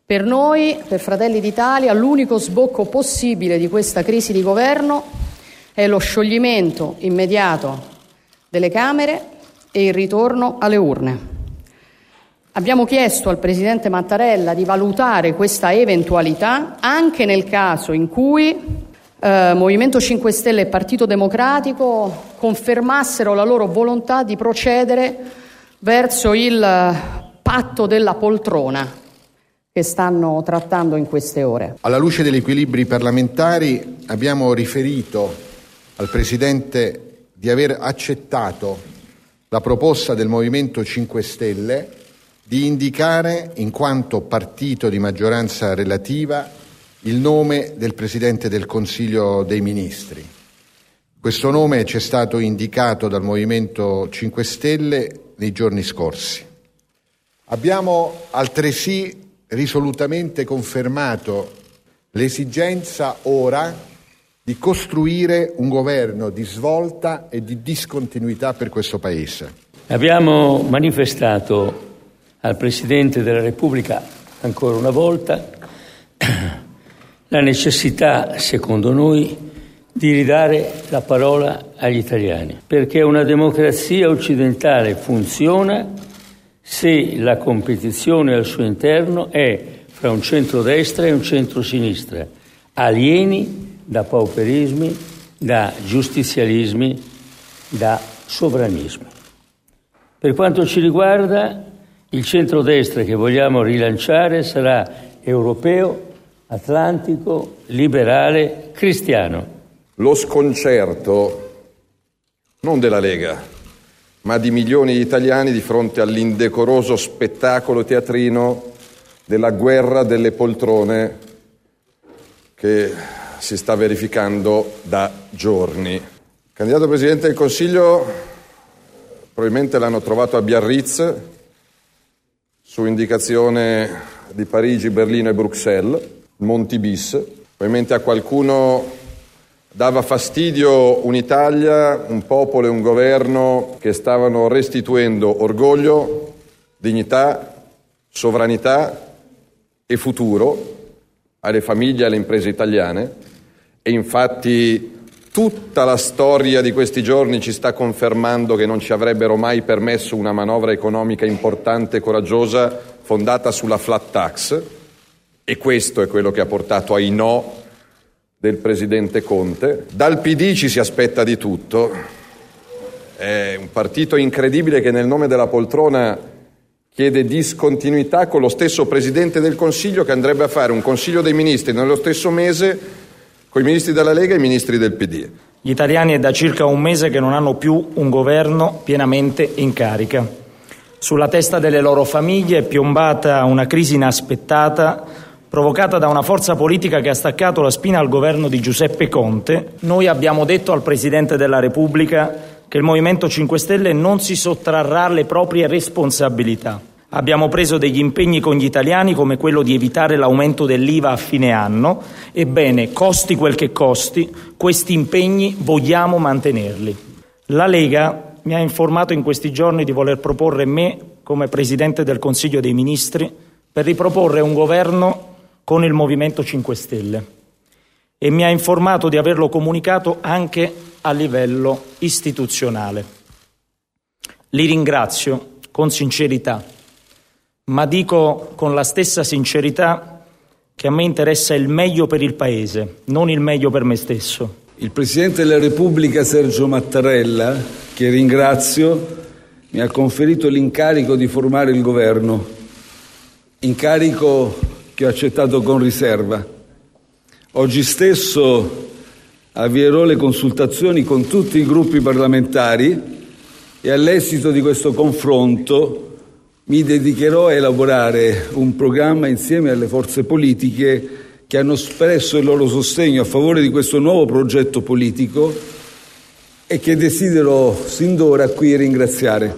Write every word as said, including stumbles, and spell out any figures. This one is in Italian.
Per noi, per Fratelli d'Italia, l'unico sbocco possibile di questa crisi di governo è lo scioglimento immediato delle Camere e il ritorno alle urne. Abbiamo chiesto al Presidente Mattarella di valutare questa eventualità anche nel caso in cui eh, Movimento cinque Stelle e Partito Democratico confermassero la loro volontà di procedere verso il patto della poltrona che stanno trattando in queste ore. Alla luce degli equilibri parlamentari abbiamo riferito al Presidente di aver accettato la proposta del Movimento cinque Stelle di indicare, in quanto partito di maggioranza relativa, il nome del Presidente del Consiglio dei Ministri. Questo nome ci è stato indicato dal Movimento cinque Stelle nei giorni scorsi. Abbiamo altresì risolutamente confermato l'esigenza ora di costruire un governo di svolta e di discontinuità per questo Paese. Abbiamo manifestato al Presidente della Repubblica ancora una volta la necessità, secondo noi, di ridare la parola agli italiani, perché una democrazia occidentale funziona se la competizione al suo interno è fra un centrodestra e un centrosinistra, alieni da pauperismi, da giustizialismi, da sovranismi. Per quanto ci riguarda, il centrodestra che vogliamo rilanciare sarà europeo, atlantico, liberale, cristiano. Lo sconcerto non della Lega, ma di milioni di italiani di fronte all'indecoroso spettacolo teatrino della guerra delle poltrone che si sta verificando da giorni. Il candidato Presidente del Consiglio probabilmente l'hanno trovato a Biarritz su indicazione di Parigi, Berlino e Bruxelles, Monti bis. Probabilmente a qualcuno dava fastidio un'Italia, un popolo e un governo che stavano restituendo orgoglio, dignità, sovranità e futuro alle famiglie e alle imprese italiane. E infatti tutta la storia di questi giorni ci sta confermando che non ci avrebbero mai permesso una manovra economica importante e coraggiosa fondata sulla flat tax, e questo è quello che ha portato ai no del Presidente Conte. Dal P D ci si aspetta di tutto. È un partito incredibile che nel nome della poltrona chiede discontinuità con lo stesso Presidente del Consiglio che andrebbe a fare un Consiglio dei Ministri nello stesso mese con i ministri della Lega e i ministri del P D. Gli italiani è da circa un mese che non hanno più un governo pienamente in carica. Sulla testa delle loro famiglie è piombata una crisi inaspettata provocata da una forza politica che ha staccato la spina al governo di Giuseppe Conte. Noi abbiamo detto al Presidente della Repubblica che il Movimento cinque Stelle non si sottrarrà alle proprie responsabilità. Abbiamo preso degli impegni con gli italiani come quello di evitare l'aumento dell'I V A a fine anno. Ebbene, costi quel che costi, questi impegni vogliamo mantenerli. La Lega mi ha informato in questi giorni di voler proporre me come Presidente del Consiglio dei Ministri per riproporre un governo con il Movimento cinque Stelle e mi ha informato di averlo comunicato anche a livello istituzionale. Li ringrazio con sincerità, ma dico con la stessa sincerità che a me interessa il meglio per il Paese, non il meglio per me stesso. Il Presidente della Repubblica Sergio Mattarella, che ringrazio, mi ha conferito l'incarico di formare il governo, incarico che ho accettato con riserva. Oggi stesso avvierò le consultazioni con tutti i gruppi parlamentari e all'esito di questo confronto mi dedicherò a elaborare un programma insieme alle forze politiche che hanno espresso il loro sostegno a favore di questo nuovo progetto politico e che desidero sin d'ora qui ringraziare.